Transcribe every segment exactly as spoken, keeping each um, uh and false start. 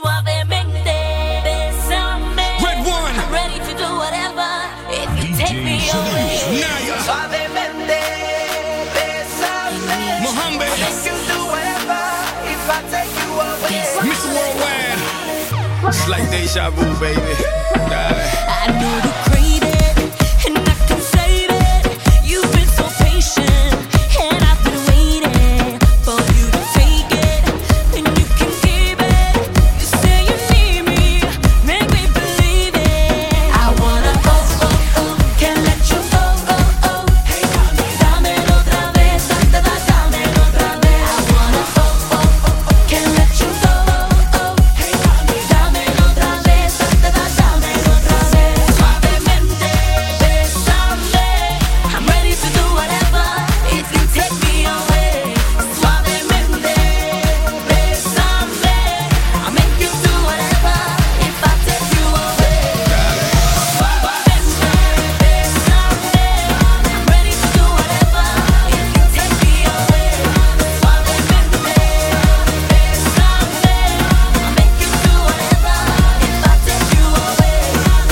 Suavemente, bésame. Red one. I'm ready to do whatever if you take me away. Suavemente, bésame. Mohammed. Yes, you do whatever if I take you away. Mister Worldwide. It's like deja vu, baby. Darling. I know you crave it, and I can save it. You've been so patient, and I've been waiting for you to take it, and you can keep it. You say you need me, make me believe it. I wanna oh oh oh, can't let you go oh oh. Hey, dame, dámelo otra vez, dame, dámelo otra vez. I wanna oh oh oh, can't let you go oh oh. Hey, dame, dámelo otra vez, dame, dámelo otra vez. Suavemente, bésame. I'm ready to do whatever if you take me away. Suavemente, bésame. I'll make you do whatever if I take you away. Suavemente, bésame. I'm ready to do whatever if you take me away. Suavemente, bésame. I'll make you do whatever if I take you away.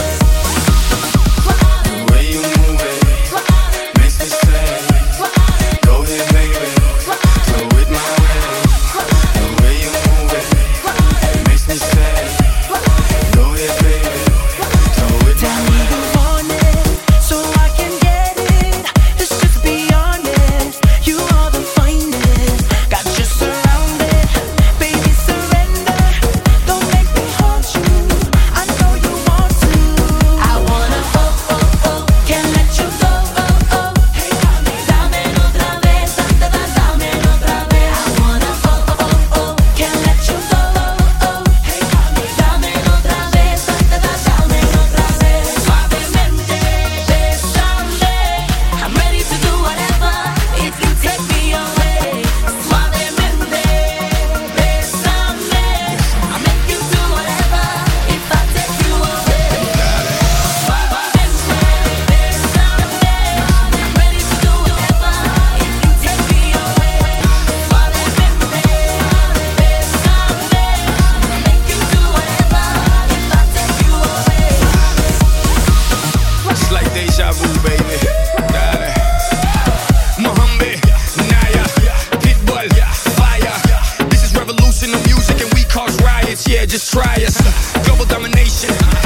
The way you move it makes me say, go ahead, baby, flow with my way. The way you move it makes me say, go ahead, baby, flow with my way. You want it, so I can get it. Let's just be honest. You are the finest. Got you surrounded, baby, surrender. Don't make me haunt you. I know you want to. I wanna oh oh oh, can't let you go oh oh. Hey, dame, dámelo otra vez, dame, dámelo otra vez. I wanna oh oh oh, can't let you go oh oh. Hey, dame, dámelo otra vez, dame, dámelo otra vez. Suavemente, bésame. I'm ready to do whatever if you take me away. Suavemente, bésame. I'll make you do whatever if I take you away. Suavemente, bésame. I'm ready to do whatever if you take me away. Suavemente, bésame. I'll make you do whatever if I take you away. It's like deja vu, baby. Dale. Mohammed, Naya, Pitbull, fire. This is revolution of music and we cause riots. Yeah, just try us. Global domination.